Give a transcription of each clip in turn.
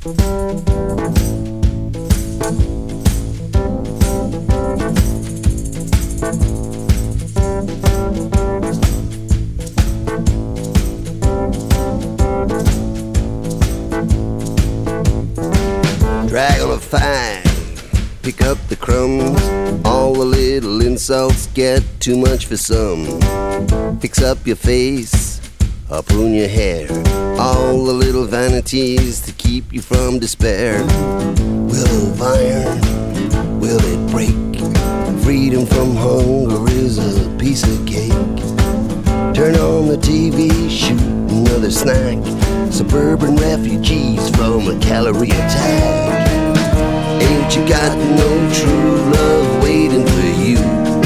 Drag on a fine, pick up the crumbs. All the little insults get too much for some. Fix up your face, or prune your hair. All the little vanities to keep you from despair. Will of iron, will it break? Freedom from hunger is a piece of cake. Turn on the TV, shoot another snack. Suburban refugees from a calorie attack. Ain't you got no true love waiting for you?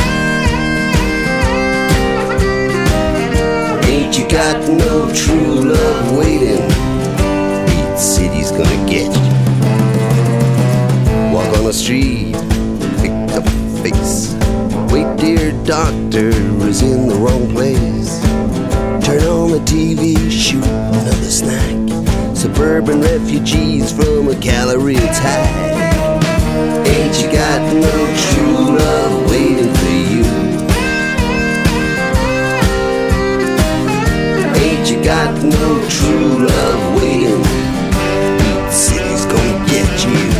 Ain't you got no true love waiting? Beat City's gonna get you. Walk on the street, pick up a face. Wait, dear doctor is in the wrong place. Turn on the TV, shoot another snack. Suburban refugees from a calorie attack. Ain't you got no true love waiting for you? Ain't you got no true love waiting? Beat City's gonna get you.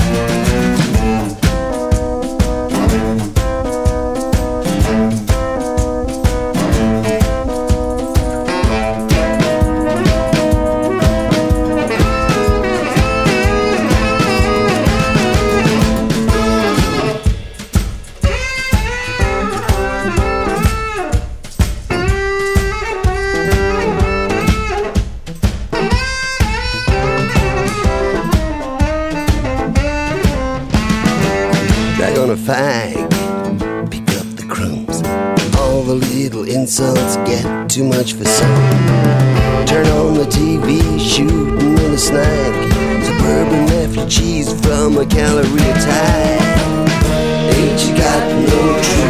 Drag on a fag, pick up the crumbs. All the little insults get too much for some. Turn on the TV, shoot another snack. Suburban refugees from a calorie attack. Ain't you got no